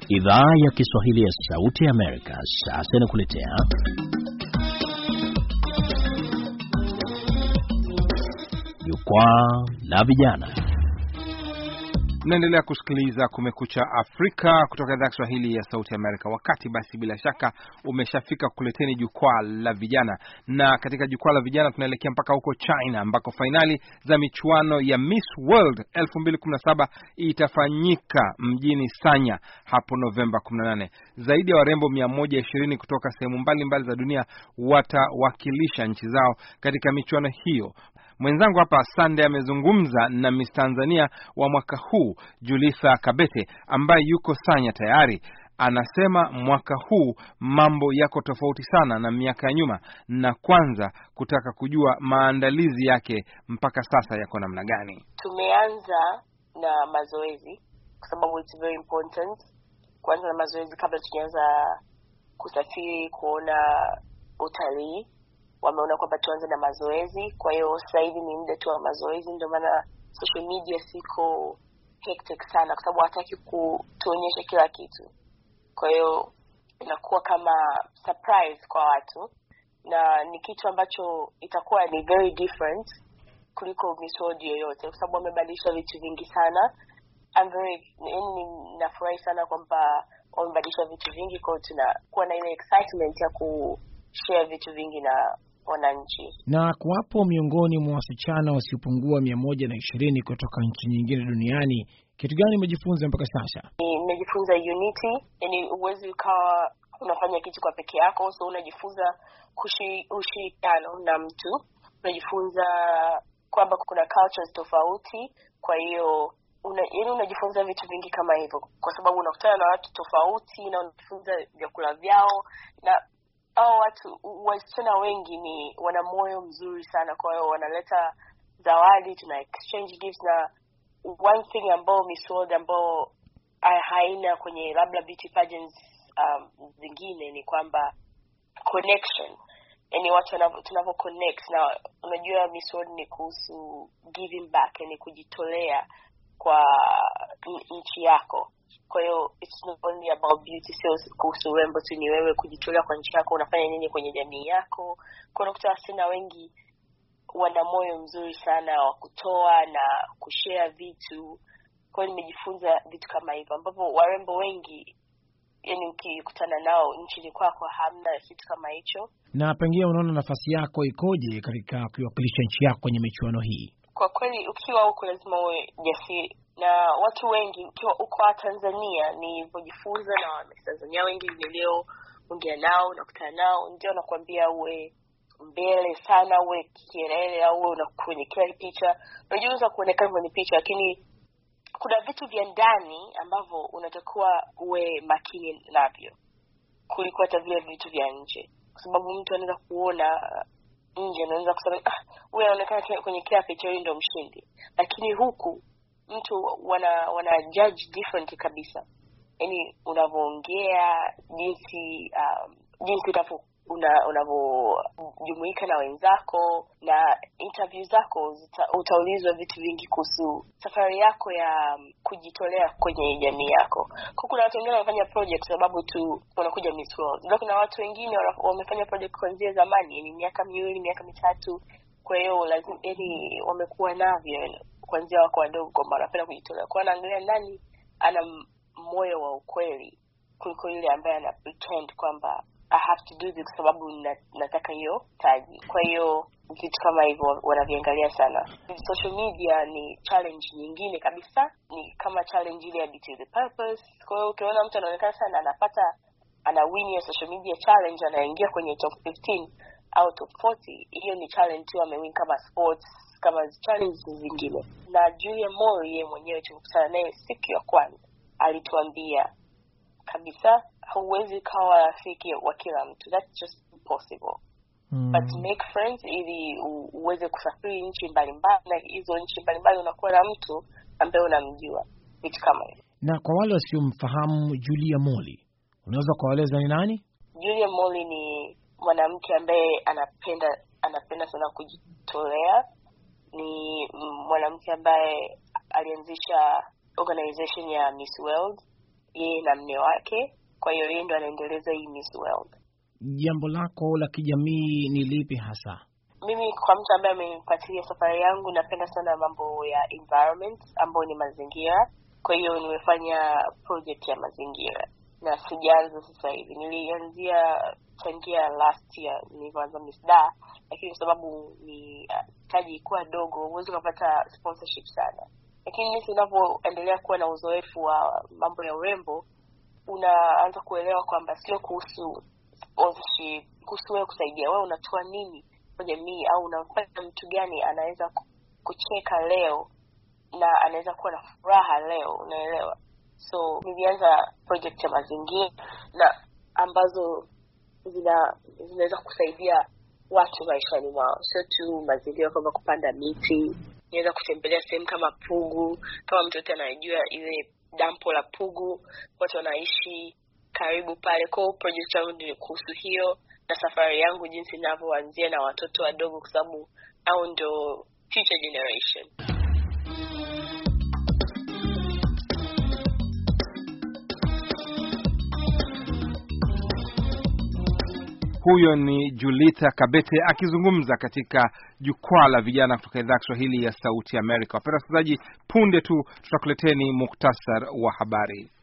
Idhaa ya Kiswahili ya Sauti ya Amerika sasa inakuletea Jukwaa la Vijana. Naendelea kusikiliza Kumekucha Afrika kutoka idhaa ya Kiswahili ya Sauti ya Amerika. Wakati basi bila shaka umeshafika kukuleteni Jukwaa la Vijana. Na katika Jukwaa la Vijana tunaelekea mpaka huko China ambako finali za michuano ya Miss World 2017 itafanyika mjini Sanya hapo Novemba 18. Zaidi ya warembo 120 kutoka sehemu mbalimbali za dunia watawakilisha nchi zao katika michuano hiyo. Mwenzangu hapa Sunday amezungumza na Miss Tanzania wa mwaka huu Julitha Kabete ambaye yuko Sanya tayari. Anasema mwaka huu mambo yako tofauti sana na miaka ya nyuma, na kwanza kutaka kujua maandalizi yake mpaka sasa yako namna gani. Tumeanza na mazoezi kwa sababu it's very important. Kwanza na mazoezi kabla tujaanza kusafiri kuona utalii. Wameona kwamba tuanze na mazoezi, kwa hiyo sasa hivi ni muda tu wa mazoezi. Ndio maana social media siko hectic sana kwa sababu hataki kutuonyesha kila kitu. Kwa hiyo inakuwa kama surprise kwa watu, na ni kitu ambacho itakuwa ni very different kuliko Miss World yoyote kwa sababu wamebadilisha vitu vingi sana. Nafurahi sana kwamba wamebadilisha vitu vingi, kwa hiyo tunakuwa na ile excitement ya kushare vitu vingi na wananchi. Na kuwapo miongoni mwa wasichana wasiopungua 120 kutoka nchi nyingine duniani, kitu gani umejifunza mpaka sasa? Nimejifunza unity, yani uwezi ukawa unafanya kitu kwa peke yako, so unajifunza ushirikiano na mtu. Unajifunza kwamba kuna cultures tofauti, kwa hiyo unajifunza vitu vingi kama hivyo kwa sababu unakutana na watu tofauti na unajifunza vyakula vyao. Na watu wasichana wengi ni wana moyo mzuri sana, kwa hiyo wanaleta zawadi, tuna exchange gifts. Na one thing ambao Miss World ambao haina kwenye labda beauty pageants zingine ni kwamba connection. Yani watu tunavyo connect, na unajua Miss World ni kuhusu giving back, yani kujitolea kwa nchi yako. Kwa hiyo it's not only about beauty, sio kuhusu urembo tu, ni wewe kujitolea kwa nchi yako, unafanya nini kwenye jamii yako. Kwa hiyo wasichana wengi wana moyo mzuri sana wa kutoa na kushare vitu. Kwa hiyo nimejifunza vitu kama hivyo ambapo warembo wengi, yani ukikutana nao nchini kwako hamna kitu kama hicho. Na pengine unaona nafasi yako ikoje katika kuwakilisha nchi yako kwenye michuano hii? Kwa kweli ukiwa huko lazima uwe jasiri, na watu wengi ukiwa uko Tanzania nilipojifunza, na Watanzania wengi nilio ongea nao na kukutana nao ndio nakwambia uwe mbele sana, uwe kielele, au uwe kwenye kila picha. Unajua kuonekana kwenye picha, lakini kuna vitu vya ndani ambavyo unatakiwa uwe makini navyo kuliko hata vile vitu vya nje, kwa sababu mtu anaweza kuona nje, anaweza kusema wewe unaonekana kwenye kila picha wewe ndio mshindi, lakini huku mtu wana judge different kabisa. Yani unavyoongea, jinsi unavyojumuika na wenzako, na interview zako utaulizwa vitu vingi kuhusu safari yako ya kujitolea kwenye jamii yako. Kwa kuna watu wengine wanafanya project sababu tu wanakuja Miss World. Ndio kuna watu wengine wamefanya project kuanzia zamani, yani miaka 2, miaka 3. Kwa hiyo lazima wamekuwa navyo kuanzia wako wadogo, kwa maana wanapenda kujitolea. Kwa anaangalia nani ana moyo wa ukweli kuliko yule ambaye ana pretend kwamba I have to do this sababu nataka hiyo taji. Kwa hiyo vitu kama hivyo wanaviangalia sana. Social media ni challenge nyingine kabisa, ni kama challenge ile ya Beat the Purpose. Kwa hiyo ukiona mtu anaonekana sana ana win ya social media challenge, anaingia kwenye top 15 au top 40, hiyo ni challenge tu amewin kama sports, kama challenge zingine. Na Julia Moore yeye mwenyewe tulikutana naye siku ya kwanza, alituambia kabisa huwezi kawa rafiki wa kila mtu, that's just impossible. But make friends ili uweze kusafiri nchi mbalimbali, na hizo nchi mbalimbali unakuwa na mtu ambaye unamjua, vitu kama hivyo. Na kwa wale wasiomfahamu Julia Moore, unaweza kueleza ni nani? Julia Moore ni mwanamke ambaye anapenda sana kujitolea. Ni mwanamke ambaye alianzisha organization ya Miss World yeye na mume wake. Kwa hiyo yeye ndo anaendeleza hii Miss World. Jambo lako la kijamii ni lipi hasa? Mimi kwa mtu ambaye amenifuatilia safari yangu, napenda sana mambo ya environment ambayo ni mazingira. Kwa hiyo nimefanya project ya mazingira na sijaanza sasa hivi. Nilianzia tangia last year nilianza Miss Da, lakini kwa sababu ni taji kuwa dogo huwezi kupata sponsorship sana. Lakini jinsi unavyoendelea kuwa na uzoefu wa mambo ya urembo, unaanza kuelewa kwamba sio kuhusu sponsorship, kuhusu wewe kusaidia. Wewe unatoa nini kwa jamii, au unafanya mtu gani anaweza kucheka leo na anaweza kuwa na furaha leo, unaelewa? So nilianza project ya mazingira na ambazo zinaweza kusaidia watu maishani mwao, sio tu mazingira kama kupanda miti. Niweza kutembelea sehemu kama Pugu, kama mtu yote anajua ile dampo la Pugu, watu wanaishi karibu pale. Kwa project yangu ni kuhusu hiyo, na safari yangu jinsi ninavyoanzia na watoto wadogo, kwa sababu hao ndio future generation. Huyo ni Julita Kabete akizungumza katika jukwaa la vijana kutoka idhaa ya Kiswahili ya Sauti ya Amerika. Wapenda wasikilizaji, punde tu tutakuleteni muktasar wa habari.